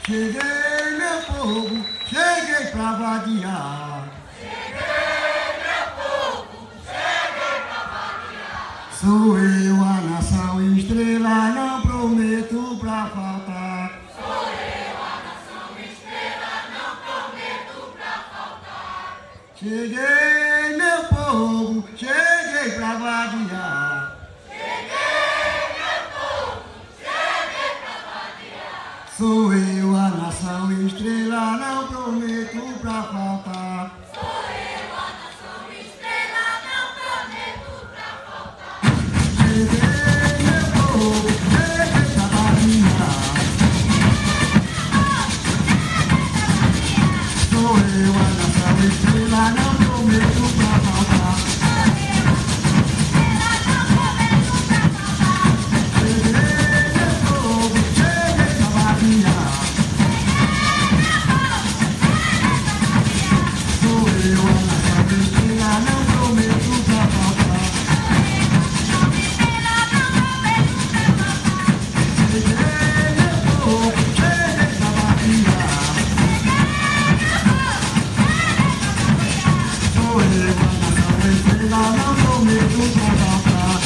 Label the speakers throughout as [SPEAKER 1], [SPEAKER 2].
[SPEAKER 1] Cheguei, meu povo, cheguei pra vadiar.
[SPEAKER 2] Cheguei, meu povo, cheguei pra vadiar.
[SPEAKER 1] Sou eu a nação estrela, não prometo pra faltar.
[SPEAKER 2] Sou eu a nação estrela, não prometo pra faltar.
[SPEAKER 1] Cheguei, meu povo, cheguei pra vadiar. Sou eu a nação estrela, não prometo pra faltar.
[SPEAKER 2] Sou eu a nação estrela, não prometo pra faltar.
[SPEAKER 1] Cheguei, meu povo, cheguei pra vadiar. Sou eu a nação estrela, não prometo pra faltar. Cheguei, meu povo, cheguei pra vadiar. Sou eu a nação estrela, não prometo pra faltar. Cheguei, meu povo, cheguei pra vadiar. Sou eu a nação estrela, não prometo pra faltar.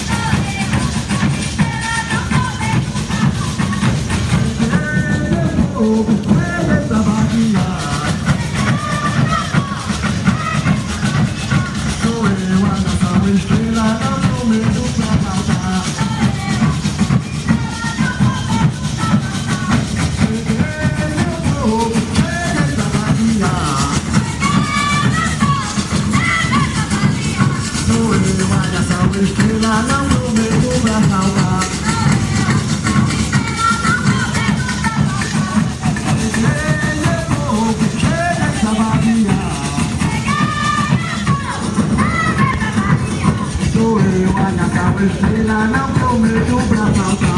[SPEAKER 1] Cheguei, meu povo, cheguei pra vadiar. Sou eu a nação estrela, não prometo pra faltar. Cheguei, meu povo, cheguei pra vadiar. Sou eu a nação estrela, não prometo pra faltar. Cheguei, meu povo, cheguei pra vadiar. Sou eu a nação estrela, não prometo pra faltar.